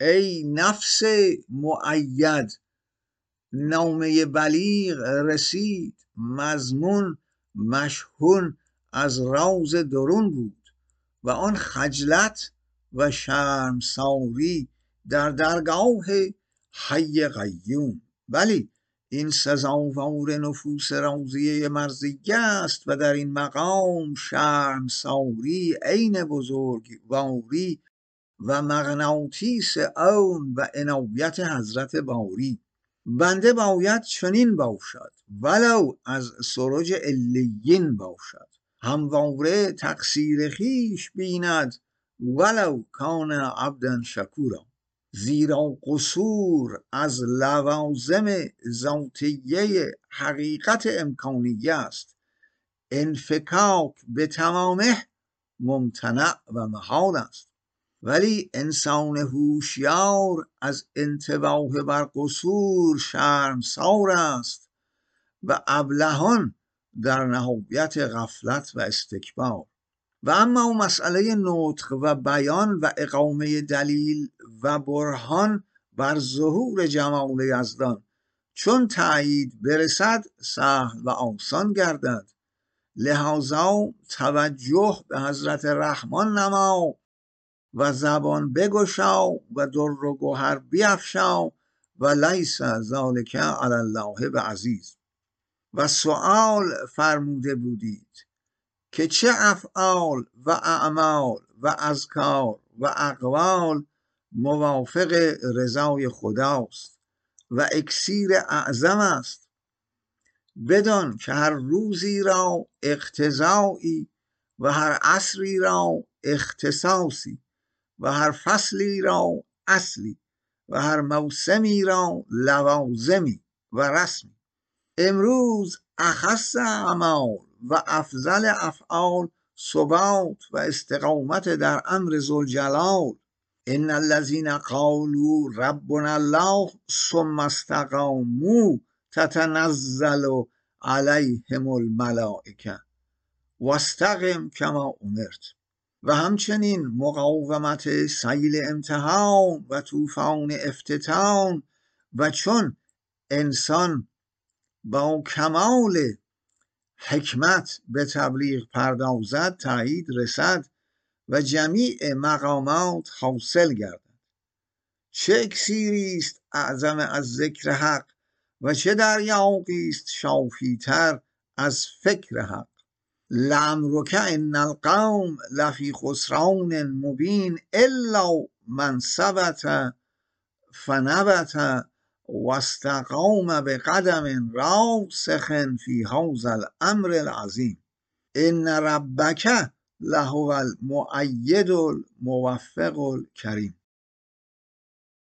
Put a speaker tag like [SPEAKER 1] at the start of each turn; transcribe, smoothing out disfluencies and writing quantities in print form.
[SPEAKER 1] ای نفس مؤید، نامه بلیغ رسید، مضمون مشحون از راز درون بود و آن خجلت و شرمساری در درگاه حی قیوم. بلی این سزاوار نفوس راضیه مرضیه است و در این مقام شرمساری عین بزرگواری و مغناطیس عون و عنایت حضرت باری. بنده باید چنین باشد ولو از سرج علیین باشد، همواره تقصیر خویش بیند ولو کان عبدا شکورا، زیرا قصور از لوازم ذاتیه حقیقت امکانیه است، انفکاک به تمامه ممتنع و محال است. ولی انسان هوشیار از انتباه بر قصور شرمسار است و ابلهان در نهایت غفلت و استکبار. و اما مسئله نطق و بیان و اقامه دلیل و برهان بر ظهور جمال یزدان چون تأیید برسد سهل و آسان گردد. لذا توجه به حضرت رحمان نما و زبان بگشا و در و گوهر بیفشا و لیس ذلک علی الله بعزیز. و سؤال فرموده بودید که چه افعال و اعمال و اذکار و اقوال موافق رضای خداست و اکسیر اعظم است. بدان که هر روزی را اقتضایی و هر عصری را اختصاصی و هر فصلی را اصلی و هر موسمی را لوازمی و رسمی. امروز اخص اعمال و افضل افعال ثبات و استقامت در امر ذوالجلال. ان الذین قالوا ربنا الله ثم استقاموا تتنزل علیهم الملائکه واستقم کما امرت. و همچنین مقاومت سیل امتحان و طوفان افتتان، و چون انسان با کمال حکمت به تبلیغ پردازد تأیید رسد و جمیع مقامات حاصل گردد. چه اکسیری است اعظم از ذکر حق و چه دریاغی است شافی‌تر از فکر حق. لعمرک ان القوم لفی خسران مبین الا من ثبت فنبت واستقام بقدم راسخ فی هذا الامر العظیم. ان ربک لهو المؤید الموفق الکریم.